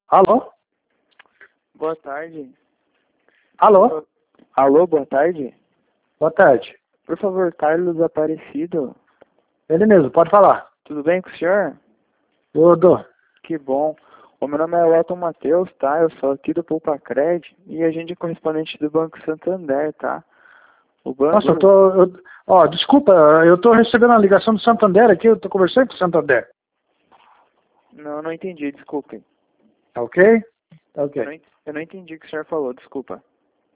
Alô? Boa tarde. Alô? Alô, boa tarde. Boa tarde. Por favor, Carlos Aparecido. Ele mesmo, pode falar. Tudo bem com o senhor? Tudo. Que bom. O meu nome é Elton Matheus, tá? Eu sou aqui do Poupa-Cred e a gente é correspondente do Banco Santander, tá? O banco... Nossa, desculpa, eu tô recebendo a ligação do Santander aqui, eu tô conversando com o Santander. Não entendi, desculpe. Tá ok? Tá ok. Eu não entendi o que o senhor falou, desculpa.